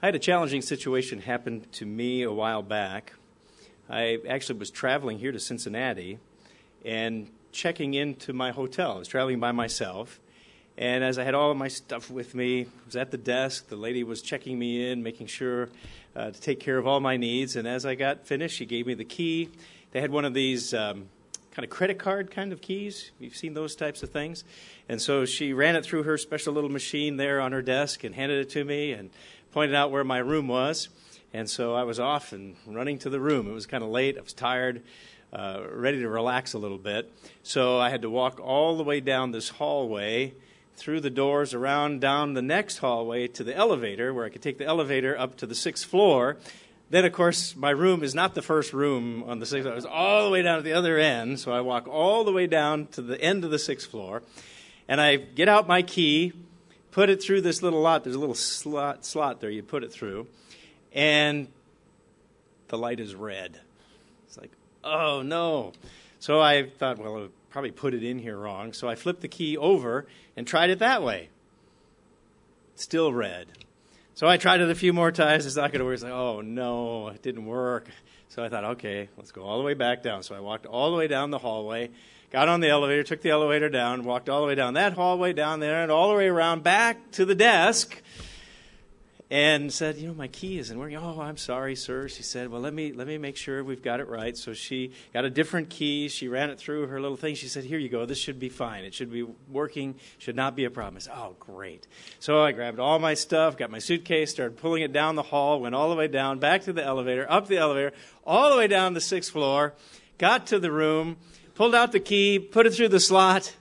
I had a challenging situation happen to me a while back. I actually was traveling here to Cincinnati and checking into my hotel. I was traveling by myself, and as I had all of my stuff with me, I was at the desk. The lady was checking me in, making sure to take care of all my needs, and as I got finished, she gave me the key. They had one of these kind of credit card kind of keys. You've seen those types of things. And so she ran it through her special little machine there on her desk and handed it to me and pointed out where my room was. And so I was off and running to the room. It was kind of late. I was tired, ready to relax a little bit. So I had to walk all the way down this hallway, through the doors, around down the next hallway to the elevator, where I could take the elevator up to the 6th floor. Then, of course, my room is not the first room on the 6th floor. It was all the way down at the other end. So I walk all the way down to the end of the 6th floor. And I get out my key, put it through this little lot. There's a little slot there you put it through. And the light is red. It's like, oh, no. So I thought, well, I'll probably put it in here wrong. So I flipped the key over and tried it that way. Still red. So I tried it a few more times. It's not going to work. It's like, oh, no, it didn't work. So I thought, okay, let's go all the way back down. So I walked all the way down the hallway, got on the elevator, took the elevator down, walked all the way down that hallway down there, and all the way around back to the desk, and said, my key isn't working. Oh, I'm sorry, sir. She said, well, let me make sure we've got it right. So she got a different key. She ran it through her little thing. She said, here you go. This should be fine. It should be working. Should not be a problem. I said, oh, great. So I grabbed all my stuff, got my suitcase, started pulling it down the hall, went all the way down, back to the elevator, up the elevator, all the way down the 6th floor, got to the room, pulled out the key, put it through the slot.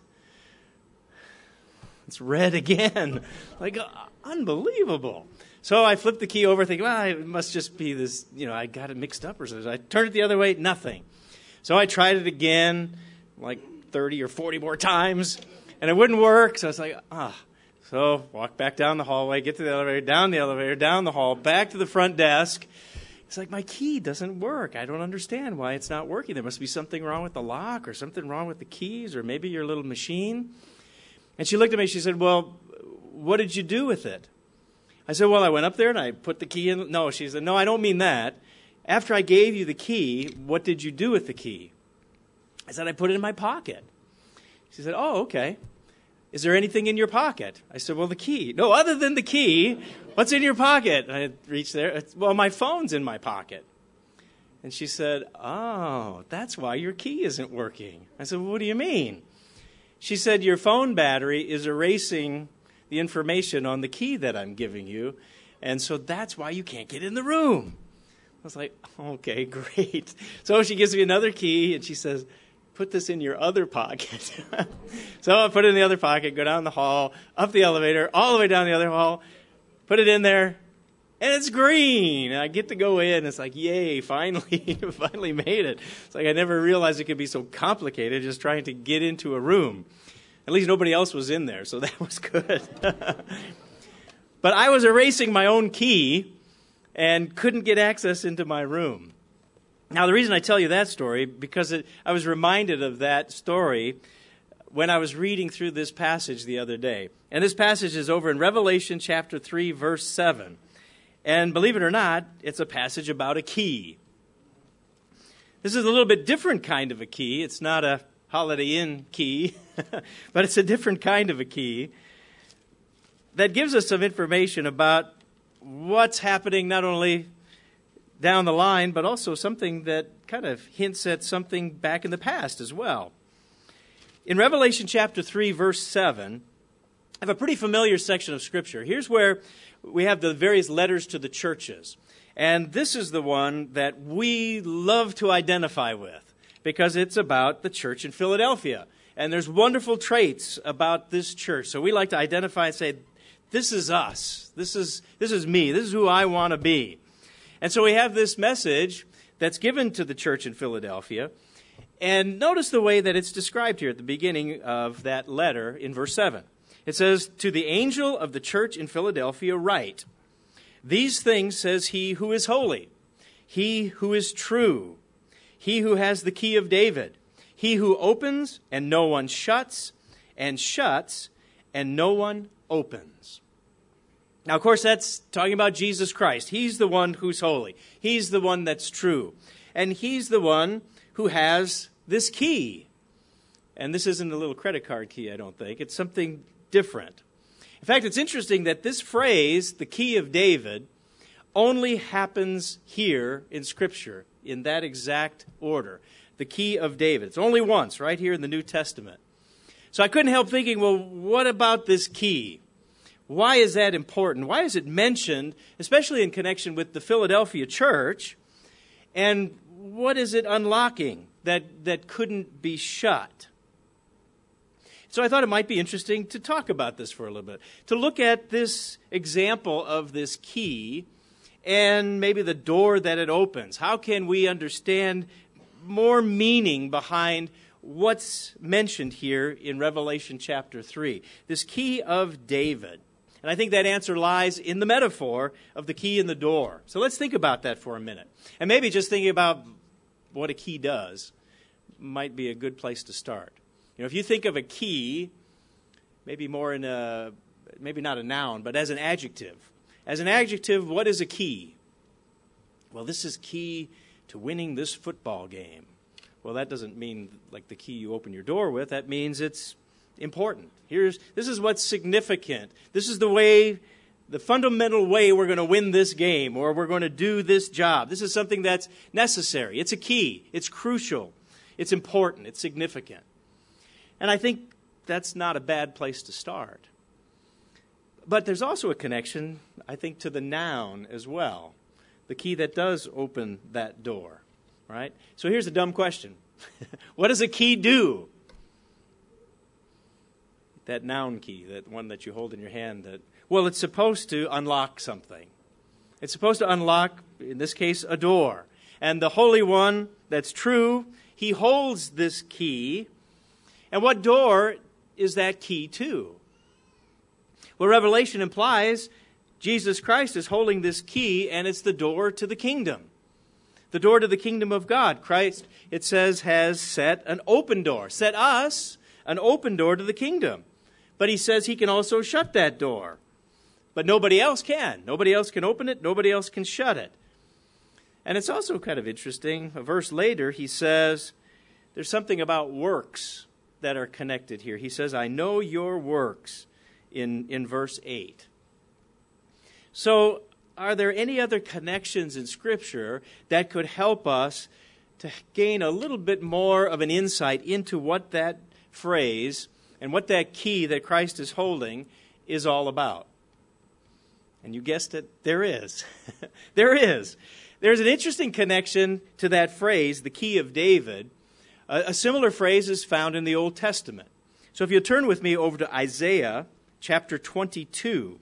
It's red again. Like, unbelievable. So I flipped the key over, thinking, well, it must just be this, I got it mixed up or something. I turned it the other way, nothing. So I tried it again, like 30 or 40 more times, and it wouldn't work. So I was like, So walk back down the hallway, get to the elevator, down the hall, back to the front desk. It's like, my key doesn't work. I don't understand why it's not working. There must be something wrong with the lock or something wrong with the keys or maybe your little machine. And she looked at me, she said, well, what did you do with it? I said, well, I went up there and I put the key in. No, she said, no, I don't mean that. After I gave you the key, what did you do with the key? I said, I put it in my pocket. She said, oh, okay. Is there anything in your pocket? I said, well, the key. No, other than the key, what's in your pocket? And I reached there. Well, my phone's in my pocket. And she said, oh, that's why your key isn't working. I said, well, what do you mean? She said, your phone battery is erasing the information on the key that I'm giving you, and so that's why you can't get in the room. I was like, okay, great. So she gives me another key, and she says, put this in your other pocket. So I put it in the other pocket, go down the hall, up the elevator, all the way down the other hall, put it in there, and it's green. And I get to go in. It's like, yay, finally, finally made it. It's like I never realized it could be so complicated just trying to get into a room. At least nobody else was in there, so that was good. But I was erasing my own key and couldn't get access into my room. Now, the reason I tell you that story, because I was reminded of that story when I was reading through this passage the other day. And this passage is over in Revelation chapter 3, verse 7. And believe it or not, it's a passage about a key. This is a little bit different kind of a key. It's not a Holiday Inn key, but it's a different kind of a key that gives us some information about what's happening not only down the line, but also something that kind of hints at something back in the past as well. In Revelation chapter 3, verse 7, I have a pretty familiar section of Scripture. Here's where we have the various letters to the churches. And this is the one that we love to identify with, because it's about the church in Philadelphia. And there's wonderful traits about this church. So we like to identify and say, this is us. This is me. This is who I want to be. And so we have this message that's given to the church in Philadelphia. And notice the way that it's described here at the beginning of that letter in verse 7. It says, to the angel of the church in Philadelphia write, these things says he who is holy, he who is true, he who has the key of David, he who opens and no one shuts, and shuts and no one opens. Now, of course, that's talking about Jesus Christ. He's the one who's holy. He's the one that's true. And he's the one who has this key. And this isn't a little credit card key, I don't think. It's something different. In fact, it's interesting that this phrase, the key of David, only happens here in Scripture, in that exact order. The key of David. It's only once, right here in the New Testament. So I couldn't help thinking, well, what about this key? Why is that important? Why is it mentioned, especially in connection with the Philadelphia church? And what is it unlocking that couldn't be shut? So I thought it might be interesting to talk about this for a little bit, to look at this example of this key and maybe the door that it opens. How can we understand more meaning behind what's mentioned here in Revelation chapter 3? This key of David. And I think that answer lies in the metaphor of the key in the door. So let's think about that for a minute. And maybe just thinking about what a key does might be a good place to start. You know, if you think of a key, maybe more in a, maybe not a noun, but as an adjective. As an adjective, what is a key? Well, this is key to winning this football game. Well, that doesn't mean like the key you open your door with. That means it's important. This is what's significant. This is the fundamental way we're going to win this game, or we're going to do this job. This is something that's necessary. It's a key. It's crucial. It's important. It's significant. And I think that's not a bad place to start. But there's also a connection, I think, to the noun as well. The key that does open that door, right? So here's a dumb question. What does a key do? That noun key, that one that you hold in your hand, well, it's supposed to unlock something. It's supposed to unlock, in this case, a door. And the Holy One, that's true, he holds this key. And what door is that key to? Well, Revelation implies Jesus Christ is holding this key, and it's the door to the kingdom. The door to the kingdom of God. Christ, it says, has set an open door. Set us an open door to the kingdom. But he says he can also shut that door. But nobody else can. Nobody else can open it. Nobody else can shut it. And it's also kind of interesting. A verse later, he says, there's something about works that are connected here. He says, I know your works in verse 8. So are there any other connections in Scripture that could help us to gain a little bit more of an insight into what that phrase and what that key that Christ is holding is all about? And you guessed it, there is. There is. There's an interesting connection to that phrase, the key of David. A similar phrase is found in the Old Testament. So if you'll turn with me over to Isaiah chapter 22.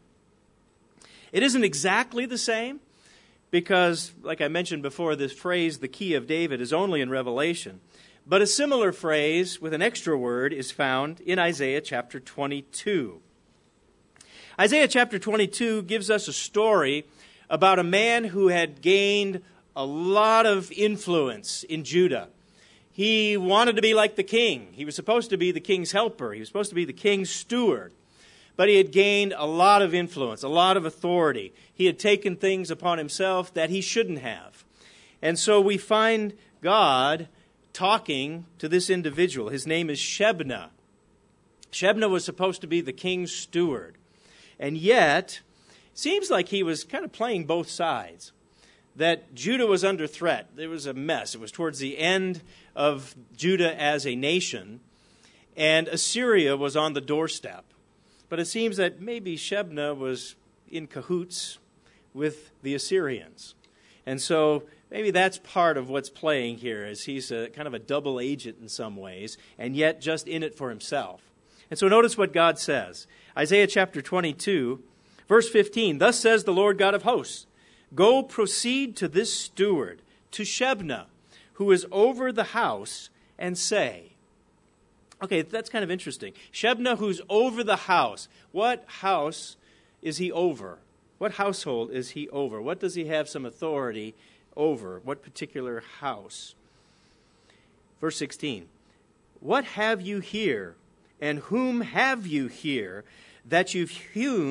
It isn't exactly the same because, like I mentioned before, this phrase, the key of David, is only in Revelation. But a similar phrase with an extra word is found in Isaiah chapter 22. Isaiah chapter 22 gives us a story about a man who had gained a lot of influence in Judah. He wanted to be like the king. He was supposed to be the king's helper. He was supposed to be the king's steward. But he had gained a lot of influence, a lot of authority. He had taken things upon himself that he shouldn't have. And so we find God talking to this individual. His name is Shebna. Shebna was supposed to be the king's steward. And yet, it seems like he was kind of playing both sides. That Judah was under threat. There was a mess. It was towards the end of Judah as a nation. And Assyria was on the doorstep. But it seems that maybe Shebna was in cahoots with the Assyrians. And so maybe that's part of what's playing here, as he's kind of a double agent in some ways, and yet just in it for himself. And so notice what God says. Isaiah chapter 22, verse 15, Thus says the Lord God of hosts, Go proceed to this steward, to Shebna, who is over the house, and say. Okay, that's kind of interesting. Shebna, who's over the house. What house is he over? What household is he over? What does he have some authority over? What particular house? Verse 16. What have you here, and whom have you here, that you've hewn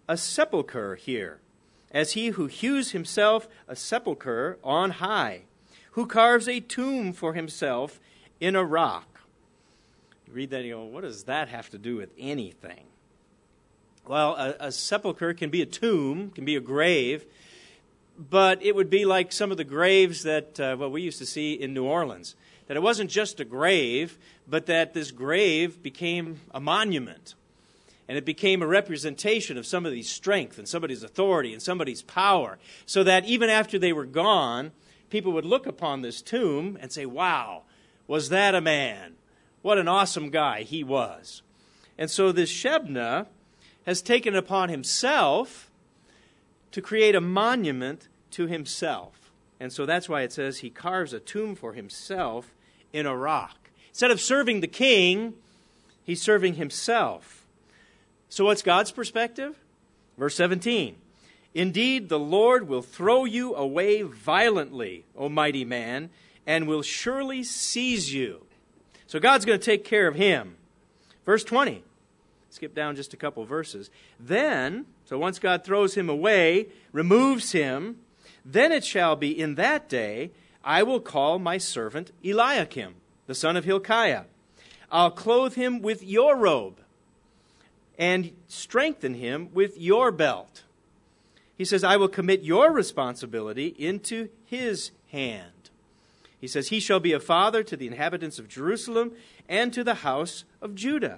a sepulchre here, as he who hews himself a sepulchre on high, who carves a tomb for himself in a rock. You read that and you go, what does that have to do with anything? Well, a sepulchre can be a tomb, can be a grave, but it would be like some of the graves that we used to see in New Orleans. That it wasn't just a grave, but that this grave became a monument. And it became a representation of somebody's strength and somebody's authority and somebody's power. So that even after they were gone, people would look upon this tomb and say, wow, was that a man? What an awesome guy he was. And so this Shebna has taken it upon himself to create a monument to himself. And so that's why it says he carves a tomb for himself in a rock. Instead of serving the king, he's serving himself. So what's God's perspective? Verse 17. Indeed, the Lord will throw you away violently, O mighty man, and will surely seize you. So God's going to take care of him. Verse 20. Skip down just a couple verses. Then, so once God throws him away, removes him, then it shall be in that day, I will call my servant Eliakim, the son of Hilkiah. I'll clothe him with your robe and strengthen him with your belt. He says, I will commit your responsibility into his hand. He says, he shall be a father to the inhabitants of Jerusalem and to the house of Judah.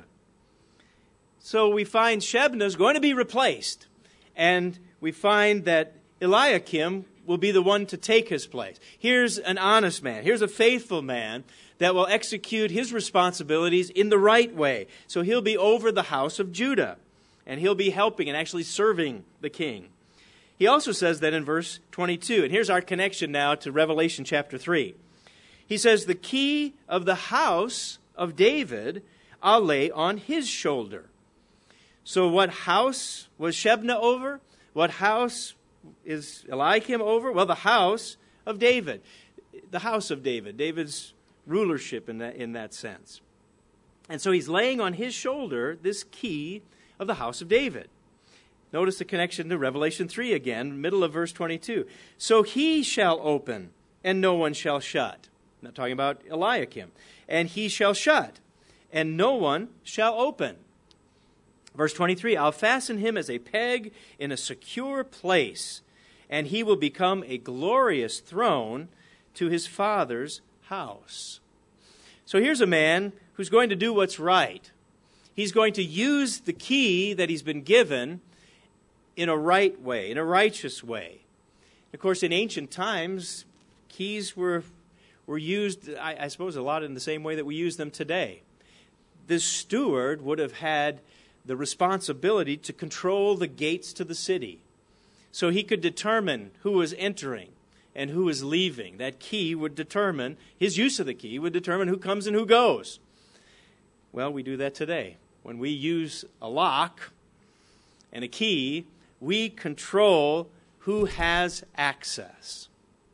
So we find Shebna is going to be replaced. And we find that Eliakim will be the one to take his place. Here's an honest man. Here's a faithful man that will execute his responsibilities in the right way. So he'll be over the house of Judah. And he'll be helping and actually serving the king. He also says that in verse 22. And here's our connection now to Revelation chapter 3. He says, the key of the house of David I'll lay on his shoulder. So what house was Shebna over? What house is Eliakim over? Well, the house of David. The house of David. David's rulership in that sense. And so he's laying on his shoulder this key of the house of David. Notice the connection to Revelation 3 again, middle of verse 22. So he shall open, and no one shall shut. I'm not talking about Eliakim. And he shall shut, and no one shall open. Verse 23, I'll fasten him as a peg in a secure place, and he will become a glorious throne to his father's house. So here's a man who's going to do what's right. He's going to use the key that he's been given in a right way, in a righteous way. Of course, in ancient times, keys were used, I suppose, a lot in the same way that we use them today. This steward would have had the responsibility to control the gates to the city. So he could determine who was entering and who was leaving. That key would determine, his use of the key would determine who comes and who goes. Well, we do that today. When we use a lock and a key, we control who has access.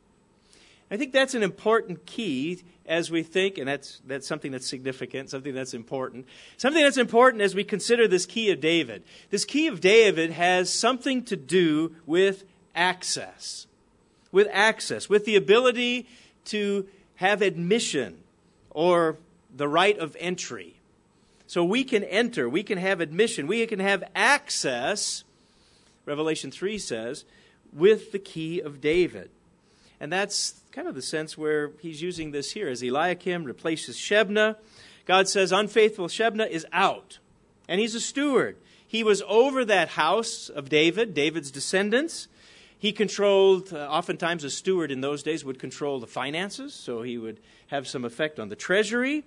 I think that's an important key as we think, and that's something that's significant, something that's important. Something that's important as we consider this key of David. This key of David has something to do with access. With access, with the ability to have admission or the right of entry. So we can enter, we can have admission, we can have access, Revelation 3 says, with the key of David. And that's kind of the sense where he's using this here. As Eliakim replaces Shebna, God says unfaithful Shebna is out. And he's a steward. He was over that house of David, David's descendants. He controlled, oftentimes a steward in those days would control the finances, so he would have some effect on the treasury.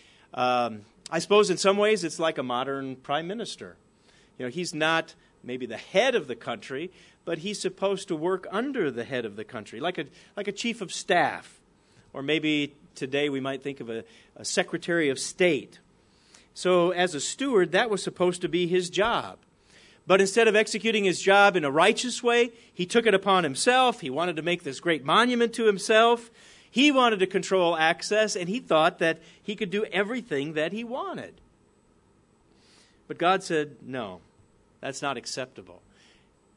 I suppose in some ways it's like a modern prime minister. You know, he's not maybe the head of the country, but he's supposed to work under the head of the country, like a chief of staff. Or maybe today we might think of a secretary of state. So as a steward, that was supposed to be his job. But instead of executing his job in a righteous way, he took it upon himself. He wanted to make this great monument to himself. He wanted to control access, and he thought that he could do everything that he wanted. But God said, no, that's not acceptable.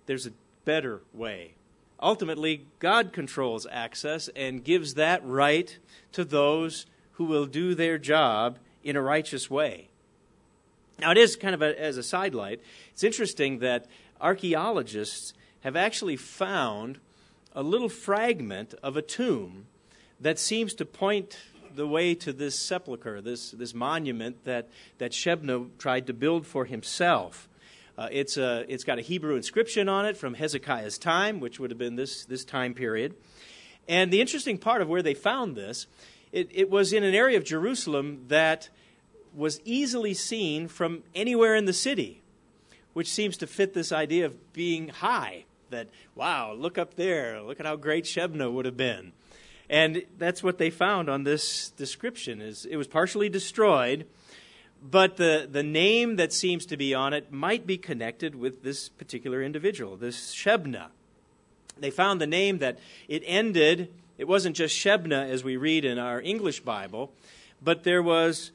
there's a better way. Ultimately, God controls access and gives that right to those who will do their job in a righteous way. Now, it is kind of as a sidelight, it's interesting that archaeologists have actually found a little fragment of a tomb that seems to point the way to this sepulcher, this monument that Shebna tried to build for himself. It's got a Hebrew inscription on it from Hezekiah's time, which would have been this time period. And the interesting part of where they found this, it was in an area of Jerusalem that was easily seen from anywhere in the city, which seems to fit this idea of being high, that, wow, look up there, look at how great Shebna would have been. And that's what they found on this description. Is it was partially destroyed, but the name that seems to be on it might be connected with this particular individual, this Shebna. They found the name that it ended, it wasn't just Shebna as we read in our English Bible, but there was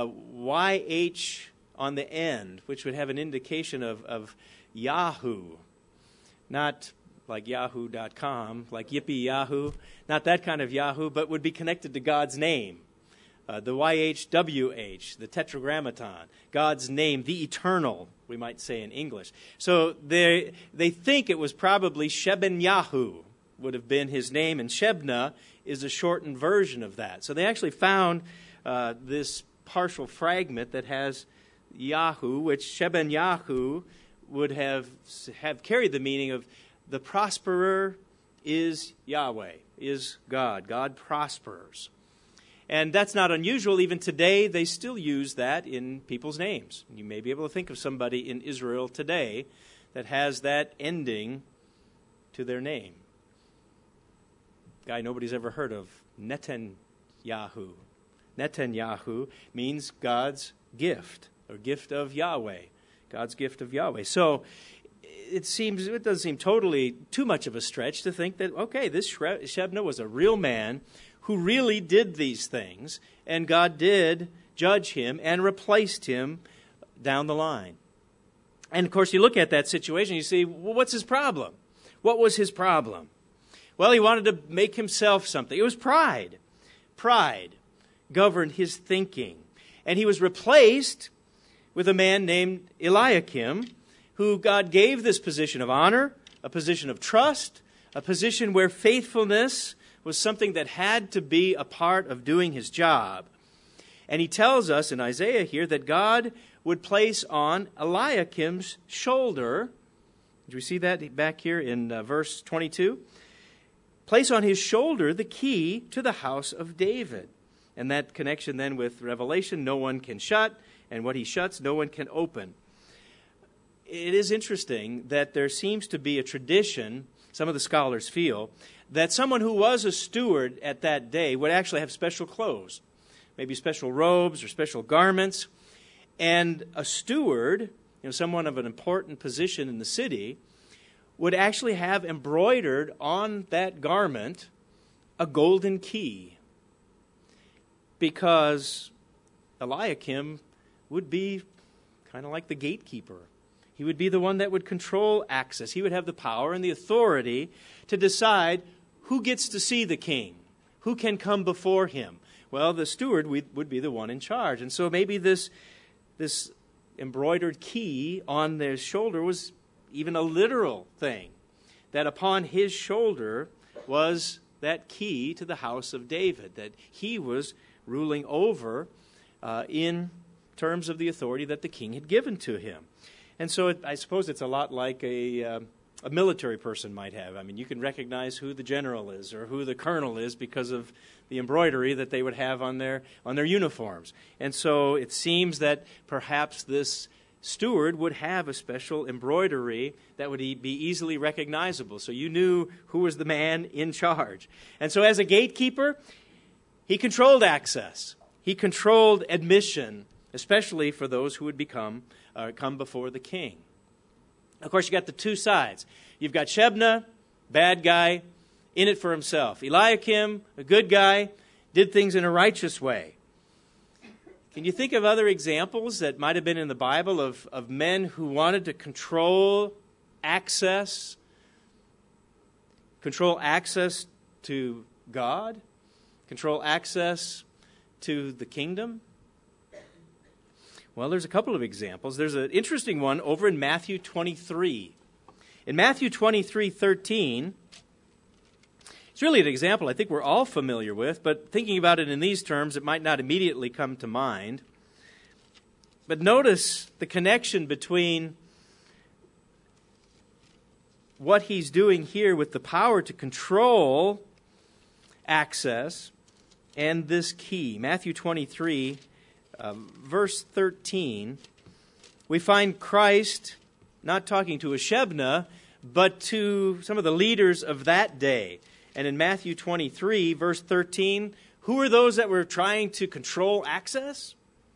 YH on the end, which would have an indication of Yahoo. Not like yahoo.com, like yippee Yahoo, not that kind of Yahoo, but would be connected to God's name. The YHWH, the Tetragrammaton, God's name, the eternal, we might say in English. So they think it was probably Shebenyahu would have been his name, and Shebna is a shortened version of that. So they actually found this partial fragment that has Yahoo, which Shebenyahu would have carried the meaning of the prosperer is Yahweh, is God. God prospers. And that's not unusual. Even today, they still use that in people's names. You may be able to think of somebody in Israel today that has that ending to their name. Guy nobody's ever heard of, Netanyahu. Netanyahu means God's gift, or gift of Yahweh. God's gift of Yahweh. So it doesn't seem totally too much of a stretch to think that, okay, this Shebna was a real man who really did these things, and God did judge him and replaced him down the line. And, of course, you look at that situation, you see, well, what's his problem? What was his problem? Well, he wanted to make himself something. It was pride. Pride governed his thinking. And he was replaced with a man named Eliakim, who God gave this position of honor, a position of trust, a position where faithfulness was something that had to be a part of doing his job. And he tells us in Isaiah here that God would place on Eliakim's shoulder, do we see that back here in verse 22? Place on his shoulder the key to the house of David. And that connection then with Revelation, no one can shut, and what he shuts, no one can open. It is interesting that there seems to be a tradition, some of the scholars feel, that someone who was a steward at that day would actually have special clothes, maybe special robes or special garments. And a steward, someone of an important position in the city, would actually have embroidered on that garment a golden key, because Eliakim would be kind of like the gatekeeper. He would be the one that would control access. He would have the power and the authority to decide who gets to see the king, who can come before him. Well, the steward would be the one in charge. And so maybe this embroidered key on their shoulder was even a literal thing, that upon his shoulder was that key to the house of David, that he was ruling over in terms of the authority that the king had given to him. And so I suppose it's a lot like a military person might have. I mean, you can recognize who the general is or who the colonel is because of the embroidery that they would have on their uniforms. And so it seems that perhaps this steward would have a special embroidery that would be easily recognizable, so you knew who was the man in charge. And so as a gatekeeper, he controlled access. He controlled admission, especially for those who would come before the king. Of course, you got the two sides. You've got Shebna, bad guy, in it for himself. Eliakim, a good guy, did things in a righteous way. Can you think of other examples that might have been in the Bible of men who wanted to control access to God, control access to the kingdom? Well, there's a couple of examples. There's an interesting one over in Matthew 23. In Matthew 23:13, it's really an example I think we're all familiar with, but thinking about it in these terms, it might not immediately come to mind. But notice the connection between what he's doing here with the power to control access and this key. Matthew 23, verse 13, we find Christ not talking to a Shebna, but to some of the leaders of that day. And in Matthew 23, verse 13, who are those that were trying to control access?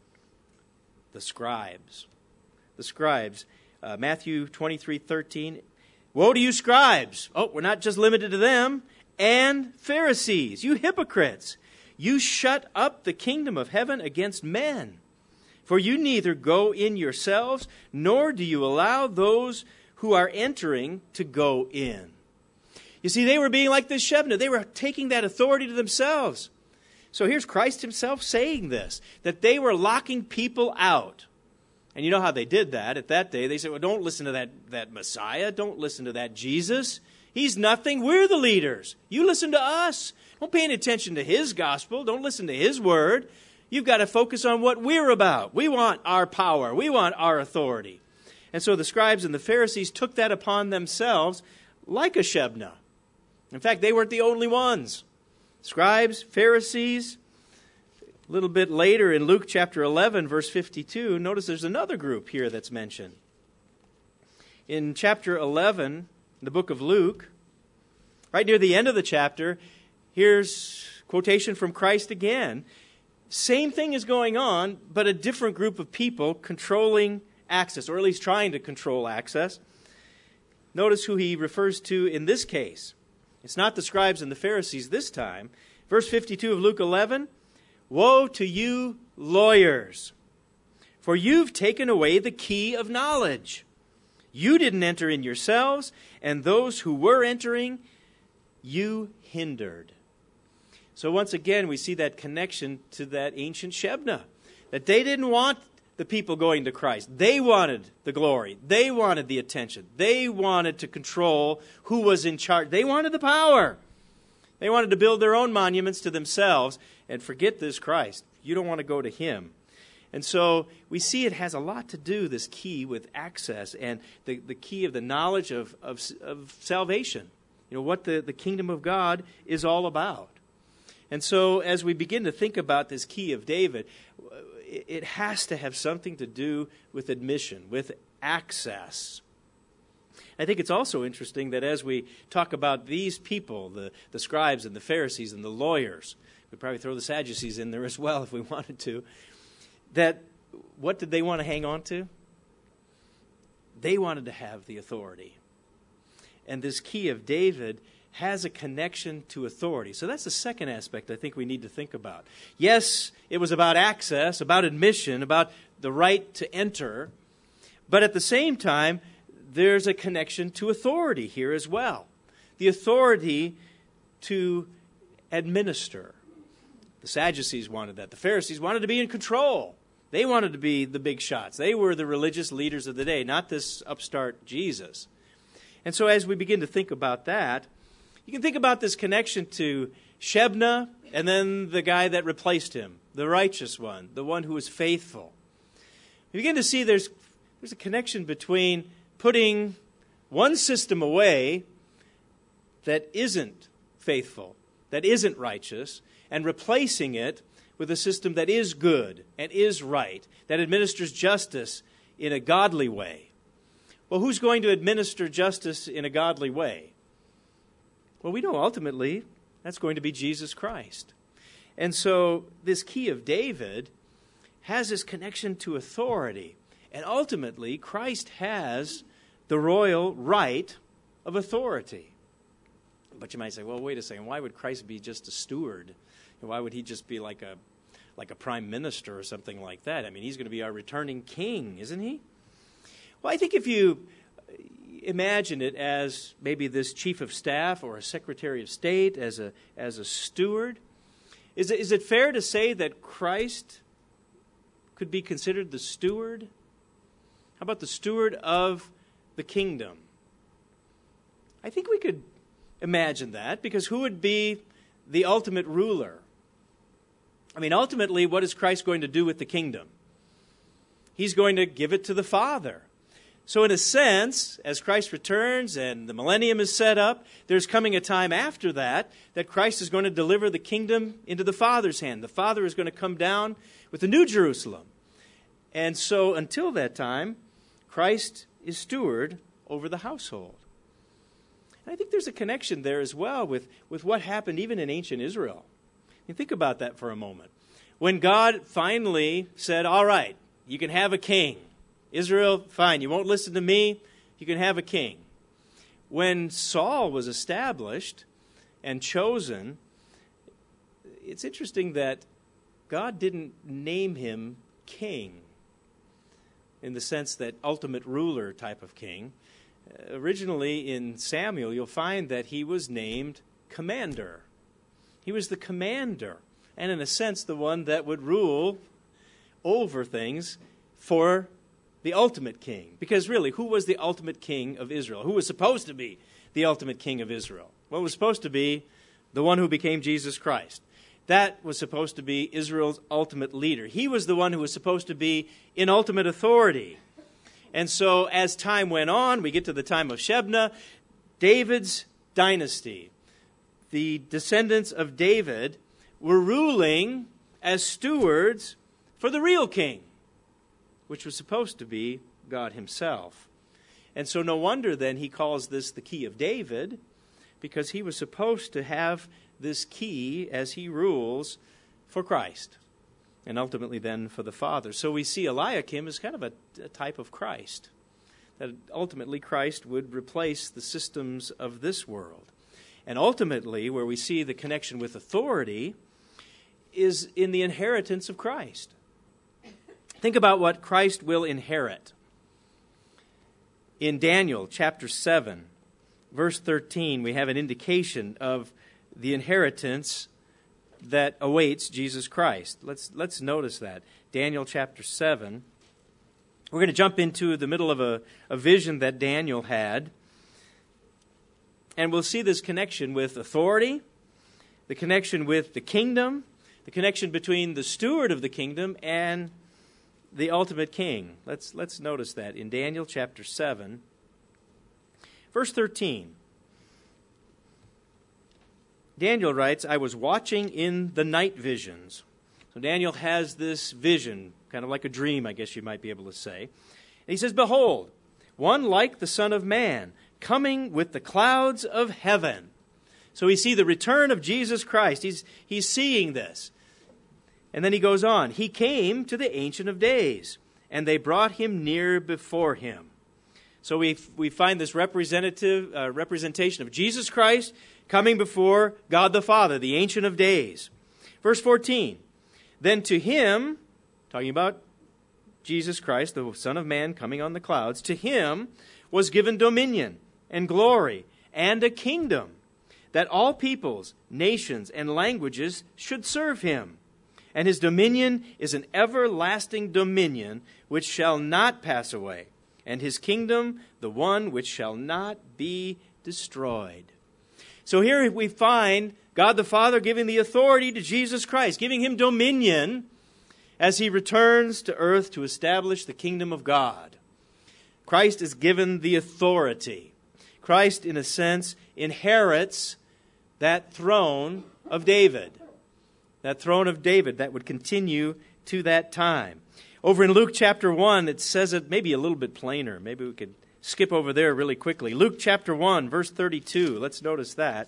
The scribes. The scribes. Matthew 23:13. Woe to you, scribes! Oh, we're not just limited to them. And Pharisees, you hypocrites! You shut up the kingdom of heaven against men. For you neither go in yourselves, nor do you allow those who are entering to go in. You see, they were being like this Shebna. They were taking that authority to themselves. So here's Christ himself saying this, that they were locking people out. And you know how they did that at that day. They said, well, don't listen to that Messiah. Don't listen to that Jesus. He's nothing. We're the leaders. You listen to us. Don't pay any attention to his gospel. Don't listen to his word. You've got to focus on what we're about. We want our power. We want our authority. And so the scribes and the Pharisees took that upon themselves like a Shebna. In fact, they weren't the only ones. Scribes, Pharisees. A little bit later in Luke chapter 11, verse 52, notice there's another group here that's mentioned. In chapter 11, the book of Luke, right near the end of the chapter, here's quotation from Christ again. Same thing is going on, but a different group of people controlling access, or at least trying to control access. Notice who he refers to in this case. It's not the scribes and the Pharisees this time. Verse 52 of Luke 11, woe to you, lawyers, for you've taken away the key of knowledge. You didn't enter in yourselves, and those who were entering, you hindered. So once again, we see that connection to that ancient Shebna, that they didn't want the people going to Christ. They wanted the glory. They wanted the attention. They wanted to control who was in charge. They wanted the power. They wanted to build their own monuments to themselves and forget this Christ. You don't want to go to him. And so we see it has a lot to do, this key, with access and the key of the knowledge of salvation. You know, what the kingdom of God is all about. And so as we begin to think about this key of David, it has to have something to do with admission, with access. I think it's also interesting that as we talk about these people, the scribes and the Pharisees and the lawyers, we'd probably throw the Sadducees in there as well if we wanted to, that what did they want to hang on to? They wanted to have the authority. And this key of David has a connection to authority. So that's the second aspect I think we need to think about. Yes, it was about access, about admission, about the right to enter, but at the same time, there's a connection to authority here as well. The authority to administer. The Sadducees wanted that. The Pharisees wanted to be in control. They wanted to be the big shots. They were the religious leaders of the day, not this upstart Jesus. And so as we begin to think about that, you can think about this connection to Shebna and then the guy that replaced him, the righteous one, the one who was faithful. You begin to see there's a connection between putting one system away that isn't faithful, that isn't righteous, and replacing it with a system that is good and is right, that administers justice in a godly way. Well, who's going to administer justice in a godly way? Well, we know ultimately that's going to be Jesus Christ. And so this key of David has this connection to authority. And ultimately, Christ has the royal right of authority. But you might say, well, wait a second, why would Christ be just a steward? Why would he just be like a prime minister or something like that? I mean, he's going to be our returning king, isn't he? Well, I think if you imagine it as maybe this chief of staff or a secretary of state, as a steward. Is it fair to say that Christ could be considered the steward? How about the steward of the kingdom? I think we could imagine that, because who would be the ultimate ruler? I mean, ultimately, what is Christ going to do with the kingdom? He's going to give it to the Father. So in a sense, as Christ returns and the millennium is set up, there's coming a time after that Christ is going to deliver the kingdom into the Father's hand. The Father is going to come down with the New Jerusalem. And so until that time, Christ is steward over the household. And I think there's a connection there as well with what happened even in ancient Israel. You think about that for a moment. When God finally said, all right, you can have a king. Israel, fine, you won't listen to me, you can have a king. When Saul was established and chosen, it's interesting that God didn't name him king in the sense that ultimate ruler type of king. Originally in Samuel, you'll find that he was named commander. He was the commander, and in a sense the one that would rule over things for the ultimate king. Because really, who was the ultimate king of Israel? Who was supposed to be the ultimate king of Israel? Well, it was supposed to be the one who became Jesus Christ. That was supposed to be Israel's ultimate leader. He was the one who was supposed to be in ultimate authority. And so as time went on, we get to the time of Shebna, David's dynasty. The descendants of David were ruling as stewards for the real king, which was supposed to be God himself. And so no wonder then he calls this the key of David, because he was supposed to have this key as he rules for Christ, and ultimately then for the Father. So we see Eliakim as kind of a type of Christ, that ultimately Christ would replace the systems of this world. And ultimately, where we see the connection with authority is in the inheritance of Christ. Think about what Christ will inherit. In Daniel chapter 7, verse 13, we have an indication of the inheritance that awaits Jesus Christ. Let's notice that. Daniel chapter 7. We're going to jump into the middle of a vision that Daniel had. And we'll see this connection with authority, the connection with the kingdom, the connection between the steward of the kingdom and the ultimate king. Let's notice that in Daniel chapter 7, verse 13. Daniel writes, I was watching in the night visions. So Daniel has this vision, kind of like a dream, I guess you might be able to say. And he says, behold, one like the Son of Man, coming with the clouds of heaven. So we see the return of Jesus Christ. He's seeing this. And then he goes on. He came to the Ancient of Days, and they brought him near before him. So we find this representation of Jesus Christ coming before God the Father, the Ancient of Days. Verse 14. Then to him, talking about Jesus Christ, the Son of Man coming on the clouds, to him was given dominion and glory and a kingdom, that all peoples, nations, and languages should serve him. And his dominion is an everlasting dominion which shall not pass away, and his kingdom the one which shall not be destroyed. So here we find God the Father giving the authority to Jesus Christ, giving him dominion as he returns to earth to establish the kingdom of God. Christ is given the authority. Christ, in a sense, inherits that throne of David. That throne of David that would continue to that time. Over in Luke chapter 1, it says it maybe a little bit plainer. Maybe we could skip over there really quickly. Luke chapter 1, verse 32. Let's notice that.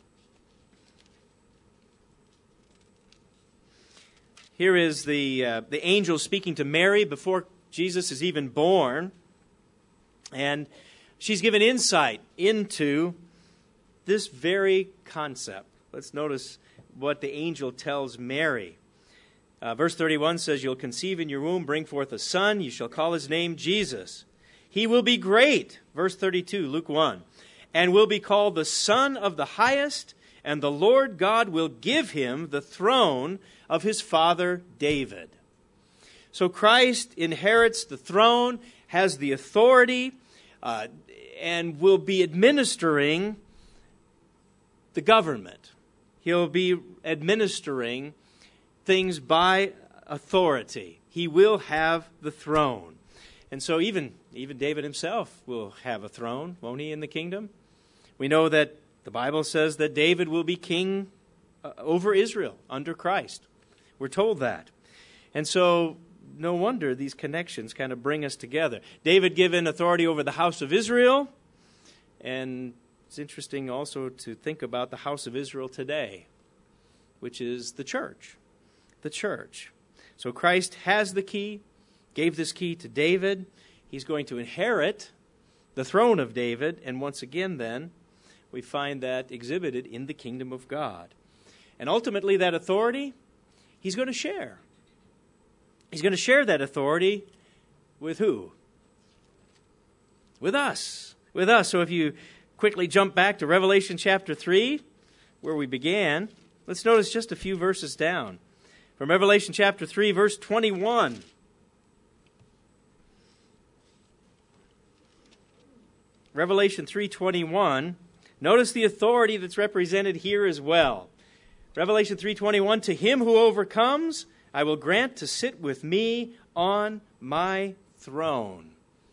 Here is the angel speaking to Mary before Jesus is even born. And she's given insight into this very concept. Let's notice what the angel tells Mary. Verse 31 says, you'll conceive in your womb, bring forth a son, you shall call his name Jesus. He will be great, verse 32, Luke 1, and will be called the Son of the Highest, and the Lord God will give him the throne of his father David. So Christ inherits the throne, has the authority, and will be administering the government. He'll be administering things by authority. He will have the throne. And so even David himself will have a throne, won't he, in the kingdom? We know that the Bible says that David will be king over Israel under Christ. We're told that. And so no wonder these connections kind of bring us together. David given authority over the house of Israel. And it's interesting also to think about the house of Israel today, which is the church. The church. So Christ has the key, gave this key to David. He's going to inherit the throne of David. And once again then, we find that exhibited in the kingdom of God. And ultimately that authority, he's going to share. He's going to share that authority with who? With us. With us. So if you quickly jump back to Revelation chapter 3, where we began, let's notice just a few verses down. From Revelation chapter 3, verse 21. Revelation 3:21. Notice the authority that's represented here as well. Revelation 3:21, to him who overcomes, I will grant to sit with me on my throne.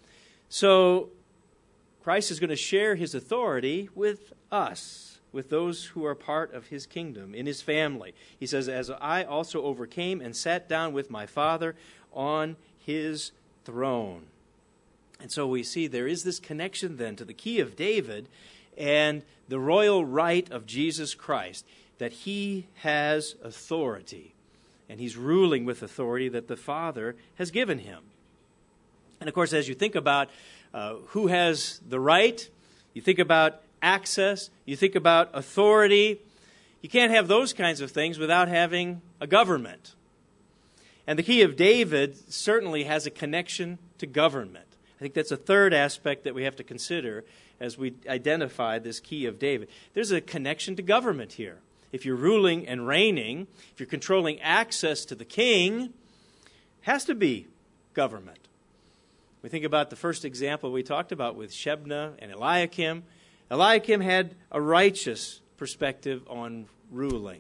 So Christ is going to share his authority with us, with those who are part of his kingdom, in his family. He says, as I also overcame and sat down with my Father on his throne. And so we see there is this connection then to the key of David and the royal right of Jesus Christ, that he has authority, and he's ruling with authority that the Father has given him. And of course, as you think about who has the right, you think about access, you think about authority, you can't have those kinds of things without having a government. And the key of David certainly has a connection to government. I think that's a third aspect that we have to consider as we identify this key of David. There's a connection to government here. If you're ruling and reigning, if you're controlling access to the king, it has to be government. We think about the first example we talked about with Shebna and Eliakim. Eliakim had a righteous perspective on ruling,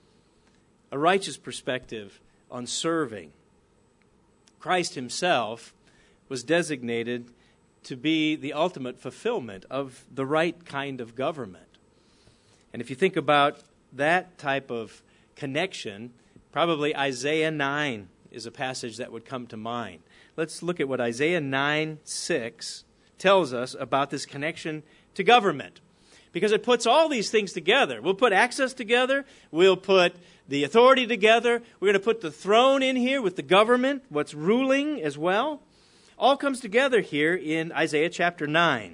a righteous perspective on serving. Christ himself was designated to be the ultimate fulfillment of the right kind of government. And if you think about that type of connection, probably Isaiah 9 is a passage that would come to mind. Let's look at what Isaiah 9:6 tells us about this connection to government, because it puts all these things together. We'll put access together. We'll put the authority together. We're going to put the throne in here with the government, what's ruling as well. All comes together here in Isaiah chapter 9.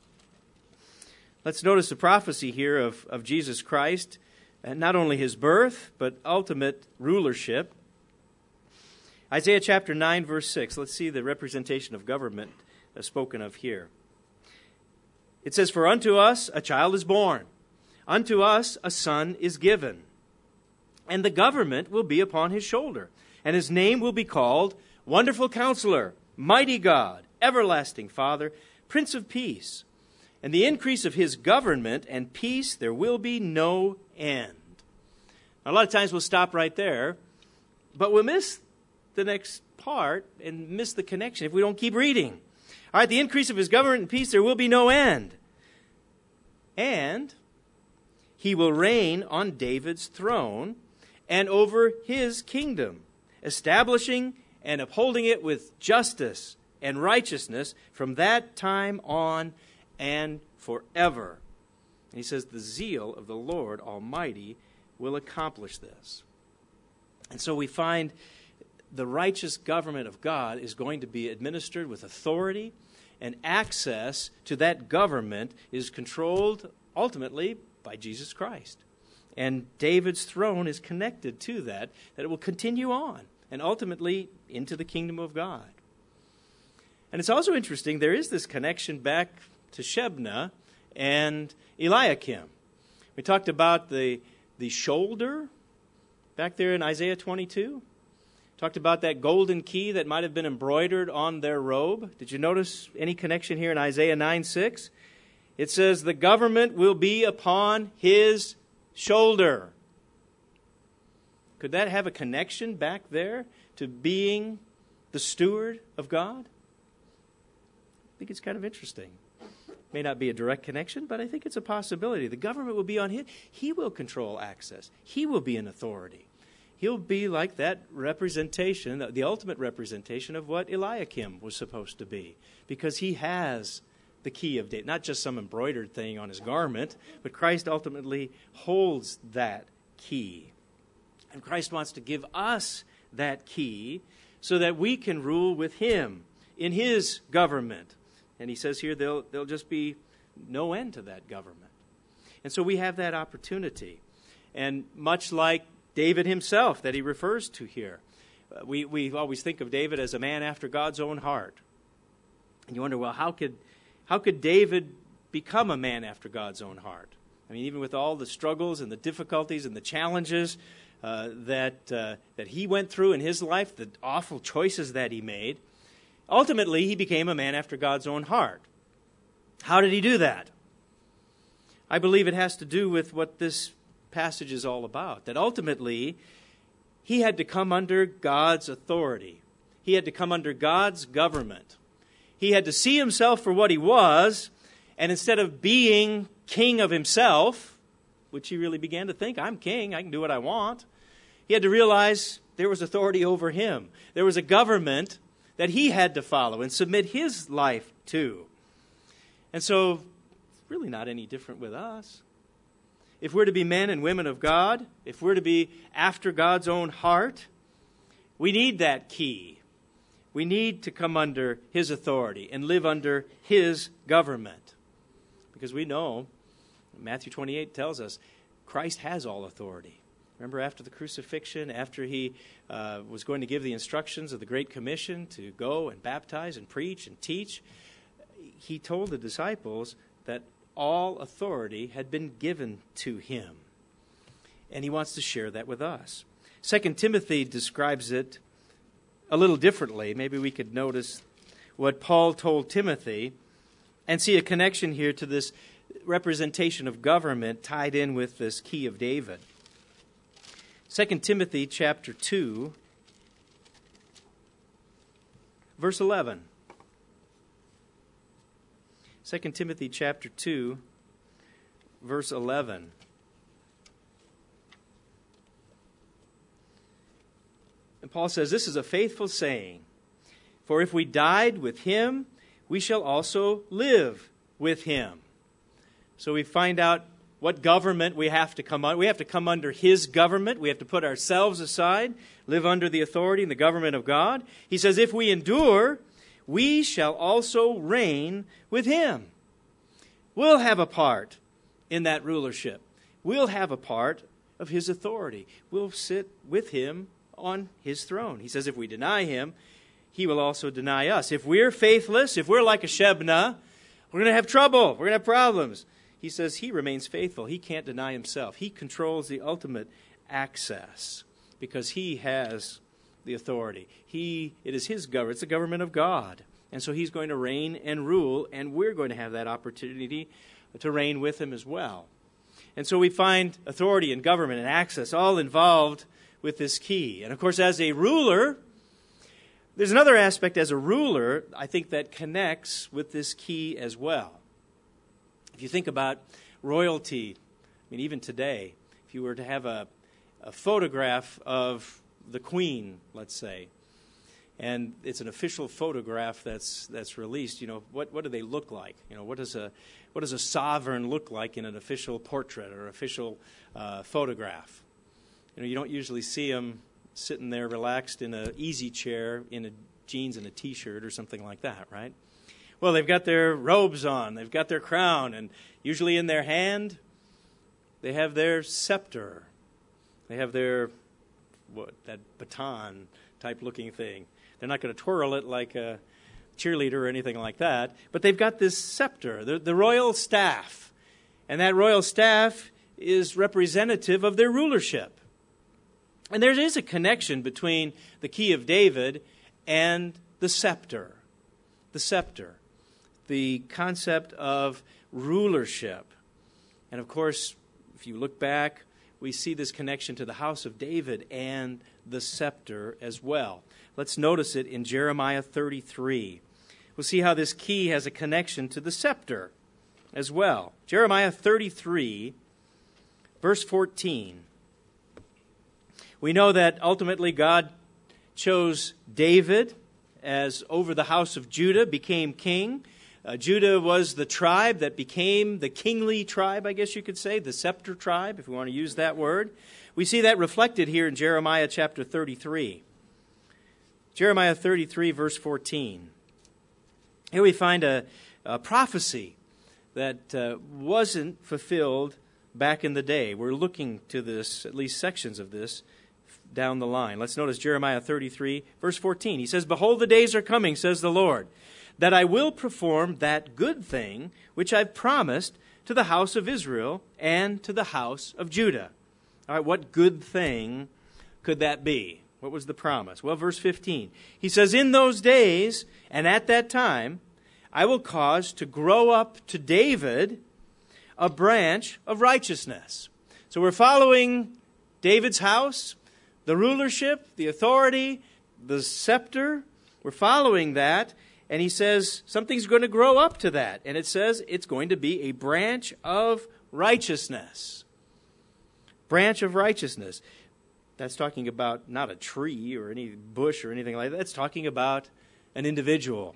Let's notice the prophecy here of Jesus Christ, and not only his birth, but ultimate rulership. Isaiah chapter 9, verse 6. Let's see the representation of government spoken of here. It says, for unto us a child is born, unto us a son is given, and the government will be upon his shoulder, and his name will be called Wonderful Counselor, Mighty God, Everlasting Father, Prince of Peace. And the increase of his government and peace there will be no end. Now, a lot of times we'll stop right there, but we'll miss the next part and miss the connection if we don't keep reading. All right, the increase of his government and peace there will be no end. And he will reign on David's throne and over his kingdom, establishing and upholding it with justice and righteousness from that time on and forever. And he says, the zeal of the Lord Almighty will accomplish this. And so we find the righteous government of God is going to be administered with authority, and access to that government is controlled ultimately by Jesus Christ. And David's throne is connected to that it will continue on and ultimately into the kingdom of God. And it's also interesting, there is this connection back to Shebna and Eliakim. We talked about the shoulder back there in Isaiah 22. Talked about that golden key that might have been embroidered on their robe. Did you notice any connection here in Isaiah 9:6? It says, the government will be upon his shoulder. Could that have a connection back there to being the steward of God? I think it's kind of interesting. May not be a direct connection, but I think it's a possibility. The government will be on him. He will control access. He will be an authority. He'll be like that representation, the ultimate representation of what Eliakim was supposed to be, because he has the key of David, not just some embroidered thing on his garment, but Christ ultimately holds that key. And Christ wants to give us that key so that we can rule with him in his government. And he says here there'll just be no end to that government. And so we have that opportunity. And much like David himself that he refers to here, we always think of David as a man after God's own heart. And you wonder, well, how could David become a man after God's own heart? I mean, even with all the struggles and the difficulties and the challenges that he went through in his life, the awful choices that he made, ultimately he became a man after God's own heart. How did he do that? I believe it has to do with what this passage is all about, that ultimately he had to come under God's authority. He had to come under God's government. He had to see himself for what he was, and instead of being king of himself, which he really began to think, I'm king, I can do what I want, he had to realize there was authority over him. There was a government that he had to follow and submit his life to. And so, it's really not any different with us. If we're to be men and women of God, if we're to be after God's own heart, we need that key. We need to come under his authority and live under his government. Because we know, Matthew 28 tells us, Christ has all authority. Remember after the crucifixion, after he was going to give the instructions of the Great Commission to go and baptize and preach and teach, he told the disciples that all authority had been given to him. And he wants to share that with us. 2 Timothy describes it a little differently. Maybe we could notice what Paul told Timothy and see a connection here to this representation of government tied in with this key of David. 2 Timothy chapter 2, verse 11. 2 Timothy chapter 2, verse 11. And Paul says, this is a faithful saying, for if we died with him, we shall also live with him. So we find out what government we have to come under. We have to come under his government. We have to put ourselves aside, live under the authority and the government of God. He says, if we endure, we shall also reign with him. We'll have a part in that rulership. We'll have a part of his authority. We'll sit with him on his throne. He says if we deny him, he will also deny us. If we're faithless, if we're like a Shebna, we're going to have trouble. We're going to have problems. He says he remains faithful. He can't deny himself. He controls the ultimate access because he has the authority. It is his government. It's the government of God. And so he's going to reign and rule, and we're going to have that opportunity to reign with him as well. And so we find authority and government and access all involved with this key. And of course, as a ruler, there's another aspect as a ruler, I think, that connects with this key as well. If you think about royalty, I mean, even today, if you were to have a photograph of the Queen, let's say, and it's an official photograph that's released, you know, what do they look like? You know, what does a sovereign look like in an official portrait or official photograph? You know, you don't usually see them sitting there relaxed in an easy chair in a jeans and a T-shirt or something like that, right? Well, they've got their robes on, they've got their crown, and usually in their hand, they have their scepter. They have their, that baton type looking thing. They're not going to twirl it like a cheerleader or anything like that, but they've got this scepter, the royal staff. And that royal staff is representative of their rulership. And there is a connection between the key of David and the scepter. The scepter. The concept of rulership. And of course, if you look back, we see this connection to the house of David and the scepter as well. Let's notice it in Jeremiah 33. We'll see how this key has a connection to the scepter as well. Jeremiah 33, verse 14. We know that ultimately God chose David as over the house of Judah, became king. Judah was the tribe that became the kingly tribe, I guess you could say, the scepter tribe, if we want to use that word. We see that reflected here in Jeremiah chapter 33. Jeremiah 33, verse 14. Here we find a prophecy that wasn't fulfilled back in the day. We're looking to this, at least sections of this, down the line. Let's notice Jeremiah 33, verse 14. He says, "Behold, the days are coming, says the Lord, that I will perform that good thing which I've promised to the house of Israel and to the house of Judah." All right, what good thing could that be? What was the promise? Well, verse 15. He says, "In those days and at that time, I will cause to grow up to David a branch of righteousness." So we're following David's house, the rulership, the authority, the scepter. We're following that. And he says something's going to grow up to that. And it says it's going to be a branch of righteousness. Branch of righteousness. That's talking about not a tree or any bush or anything like that. It's talking about an individual.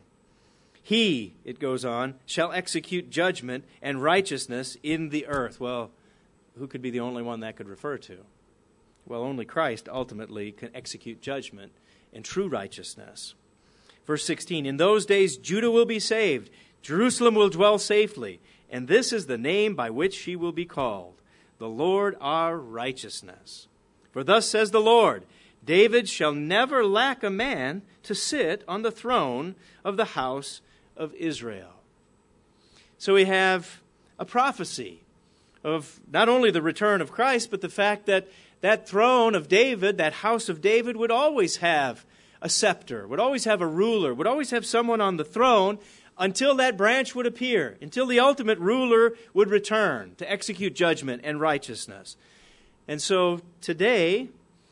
He, it goes on, shall execute judgment and righteousness in the earth. Well, who could be the only one that could refer to? Well, only Christ ultimately can execute judgment and true righteousness. Verse 16, "In those days Judah will be saved, Jerusalem will dwell safely, and this is the name by which she will be called, the Lord our righteousness. For thus says the Lord, David shall never lack a man to sit on the throne of the house of Israel." So we have a prophecy of not only the return of Christ, but the fact that that throne of David, that house of David, would always have a scepter, would always have a ruler, would always have someone on the throne until that branch would appear, until the ultimate ruler would return to execute judgment and righteousness. And so today,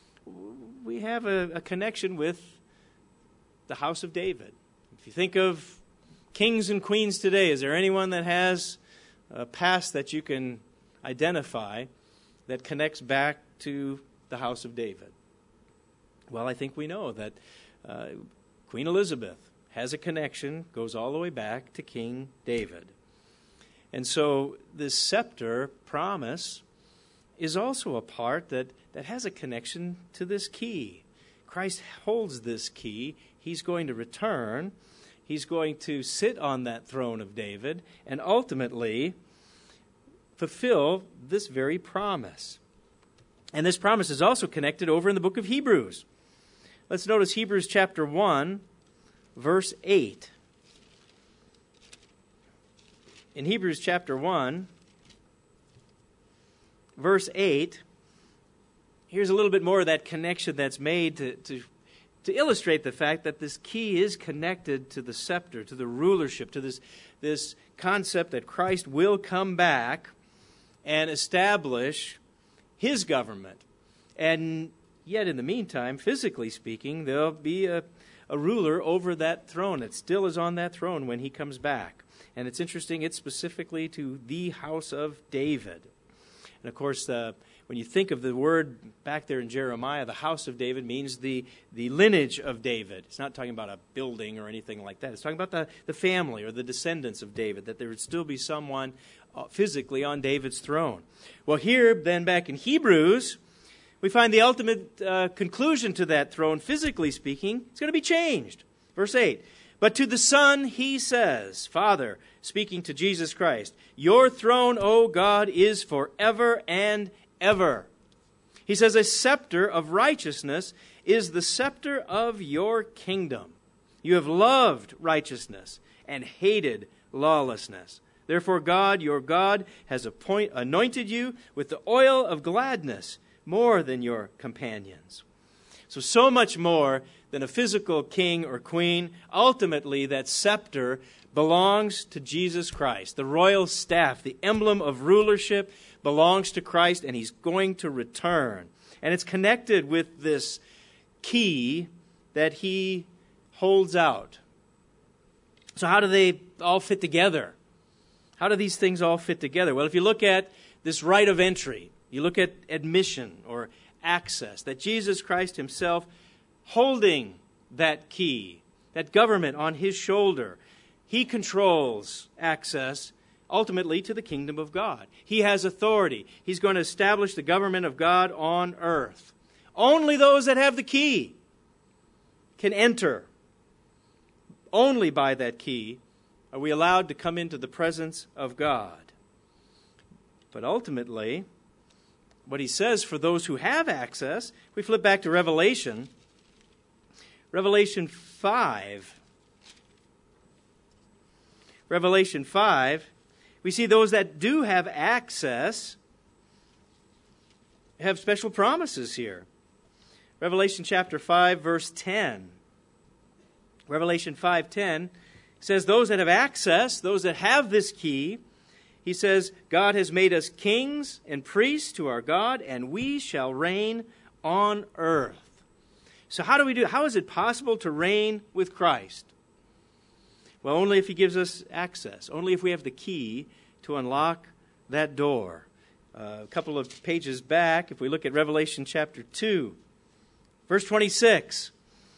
we have a connection with the house of David. If you think of kings and queens today, is there anyone that has a past that you can identify that connects back to the house of David? Well, I think we know that Queen Elizabeth has a connection, goes all the way back to King David. And so this scepter promise is also a part that has a connection to this key. Christ holds this key. He's going to return. He's going to sit on that throne of David and ultimately fulfill this very promise. And this promise is also connected over in the book of Hebrews. Let's notice Hebrews chapter 1, verse 8. In Hebrews chapter 1, verse 8, here's a little bit more of that connection that's made to illustrate the fact that this key is connected to the scepter, to the rulership, to this concept that Christ will come back and establish his government. And yet, in the meantime, physically speaking, there'll be a ruler over that throne that still is on that throne when he comes back. And it's interesting, it's specifically to the house of David. And of course, when you think of the word back there in Jeremiah, the house of David means the lineage of David. It's not talking about a building or anything like that. It's talking about the family or the descendants of David, that there would still be someone physically on David's throne. Well, here, then back in Hebrews, we find the ultimate conclusion to that throne, physically speaking, it's going to be changed. Verse 8, "But to the Son he says," Father, speaking to Jesus Christ, "Your throne, O God, is forever and ever." He says, "A scepter of righteousness is the scepter of your kingdom." You have loved righteousness and hated lawlessness. Therefore God, your God, has anointed you with the oil of gladness more than your companions. So much more than a physical king or queen. Ultimately, that scepter belongs to Jesus Christ. The royal staff, the emblem of rulership, belongs to Christ, and he's going to return. And it's connected with this key that he holds out. So how do they all fit together? How do these things all fit together? Well, if you look at this right of entry, you look at admission or access, that Jesus Christ himself holding that key, that government on his shoulder, he controls access ultimately to the kingdom of God. He has authority. He's going to establish the government of God on earth. Only those that have the key can enter. Only by that key are we allowed to come into the presence of God. But ultimately, what he says for those who have access, we flip back to Revelation 5. Revelation 5, we see those that do have access have special promises here. Revelation chapter 5, verse 10. Revelation 5:10 says those that have access, those that have this key, he says, God has made us kings and priests to our God, and we shall reign on earth. So how do we do it? How is it possible to reign with Christ? Well, only if he gives us access. Only if we have the key to unlock that door. A couple of pages back, if we look at Revelation chapter 2, verse 26,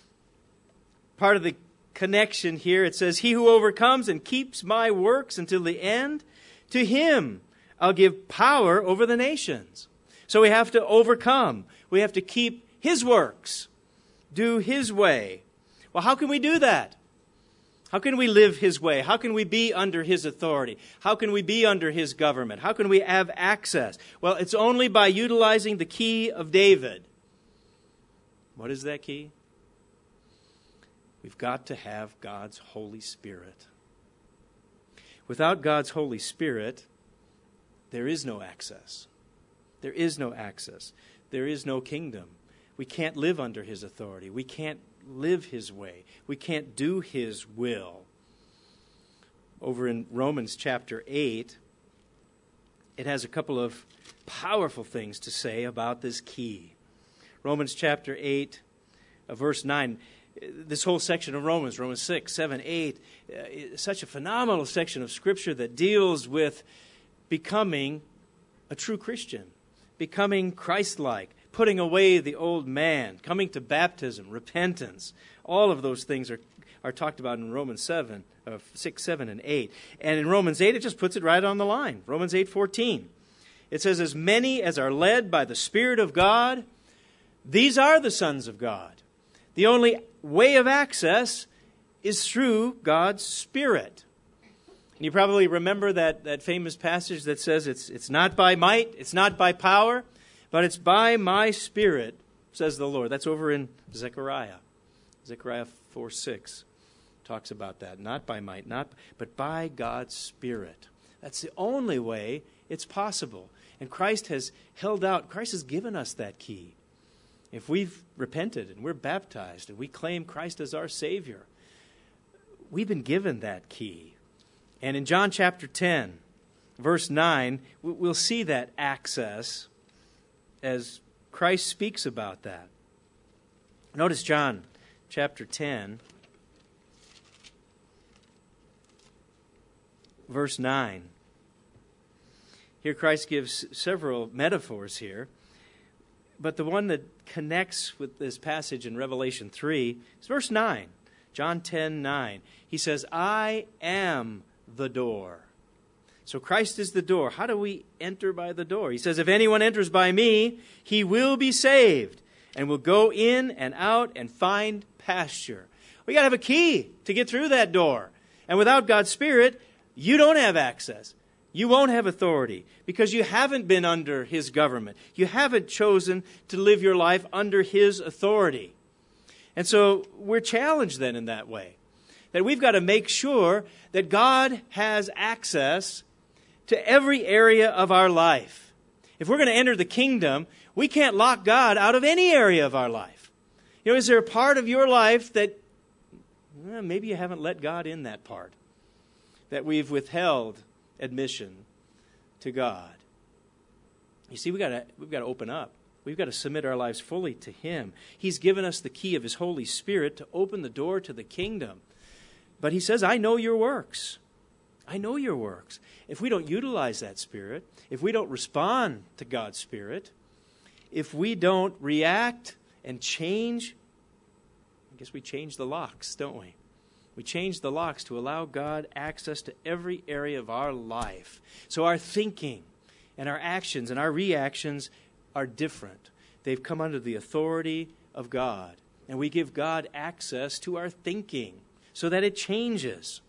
part of the connection here, it says, he who overcomes and keeps my works until the end, to him I'll give power over the nations. So we have to overcome. We have to keep his works, do his way. Well, how can we do that? How can we live his way? How can we be under his authority? How can we be under his government? How can we have access? Well, it's only by utilizing the key of David. What is that key? We've got to have God's Holy Spirit. Without God's Holy Spirit, there is no access. There is no access. There is no kingdom. We can't live under his authority. We can't live his way. We can't do his will. Over in Romans chapter 8, it has a couple of powerful things to say about this key. Romans chapter 8, verse 9. This whole section of Romans 6, 7, 8, is such a phenomenal section of Scripture that deals with becoming a true Christian, becoming Christ-like, putting away the old man, coming to baptism, repentance. All of those things are talked about in Romans 6, 7, and 8. And in Romans 8, it just puts it right on the line. Romans 8:14. It says, as many as are led by the Spirit of God, these are the sons of God. The only way of access is through God's Spirit. And you probably remember that famous passage that says it's not by might, it's not by power, but it's by my Spirit, says the Lord. That's over in Zechariah. Zechariah 4:6 talks about that. Not by might, but by God's Spirit. That's the only way it's possible. And Christ has held out, Christ has given us that key. If we've repented and we're baptized and we claim Christ as our Savior, we've been given that key. And in John chapter 10, verse 9, we'll see that access as Christ speaks about that. Notice John chapter 10, verse 9. Here Christ gives several metaphors here. But the one that connects with this passage in Revelation 3 is verse 9. John 10:9. He says, I am the door. So Christ is the door. How do we enter by the door? He says, if anyone enters by me, he will be saved and will go in and out and find pasture. We got to have a key to get through that door. And without God's Spirit, you don't have access. You won't have authority because you haven't been under his government. You haven't chosen to live your life under his authority. And so we're challenged then in that way. that we've got to make sure that God has access to every area of our life. If we're going to enter the kingdom, we can't lock God out of any area of our life. You know, is there a part of your life that maybe you haven't let God in that part, that we've withheld admission to God? You see, we've got to open up. We've got to submit our lives fully to Him. He's given us the key of His Holy Spirit to open the door to the kingdom. But He says, I know your works. I know your works. If we don't utilize that Spirit, if we don't respond to God's Spirit, if we don't react and change, I guess we change the locks, don't we? We change the locks to allow God access to every area of our life. So our thinking and our actions and our reactions are different. They've come under the authority of God. And we give God access to our thinking so that it changes.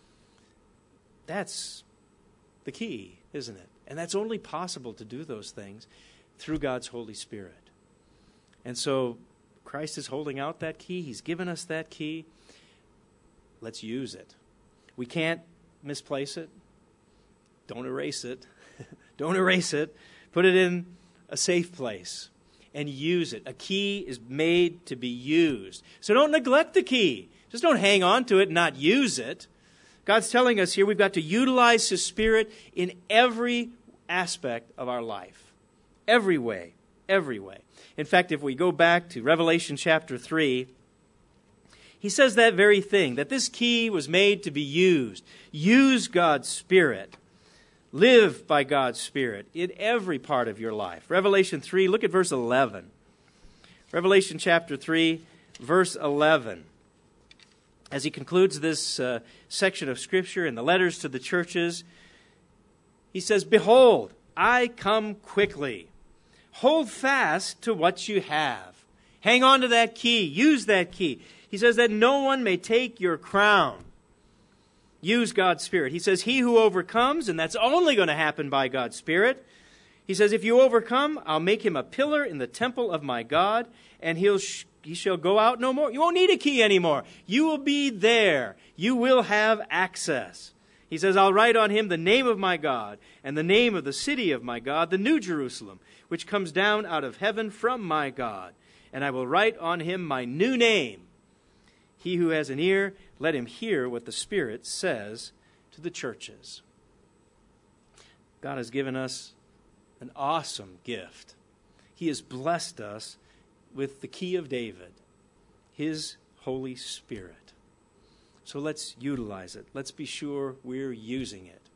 That's the key, isn't it? And that's only possible to do those things through God's Holy Spirit. And so Christ is holding out that key. He's given us that key. Let's use it. We can't misplace it. Don't erase it. Don't erase it. Put it in a safe place and use it. A key is made to be used. So don't neglect the key. Just don't hang on to it and not use it. God's telling us here we've got to utilize His Spirit in every aspect of our life. Every way. Every way. In fact, if we go back to Revelation chapter 3, He says that very thing, that this key was made to be used. Use God's Spirit. Live by God's Spirit in every part of your life. Revelation 3, look at verse 11. Revelation chapter 3, verse 11. As he concludes this section of Scripture in the letters to the churches, he says, Behold, I come quickly. Hold fast to what you have. Hang on to that key. Use that key. He says that no one may take your crown. Use God's Spirit. He says, he who overcomes, and that's only going to happen by God's Spirit. He says, if you overcome, I'll make him a pillar in the temple of my God, and he shall go out no more. You won't need a key anymore. You will be there. You will have access. He says, I'll write on him the name of my God, and the name of the city of my God, the New Jerusalem, which comes down out of heaven from my God. And I will write on him my new name. He who has an ear, let him hear what the Spirit says to the churches. God has given us an awesome gift. He has blessed us with the key of David, His Holy Spirit. So let's utilize it. Let's be sure we're using it,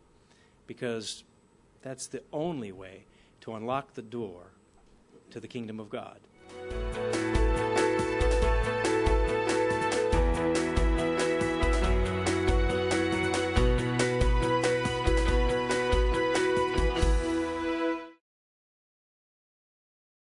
because that's the only way to unlock the door to the kingdom of God.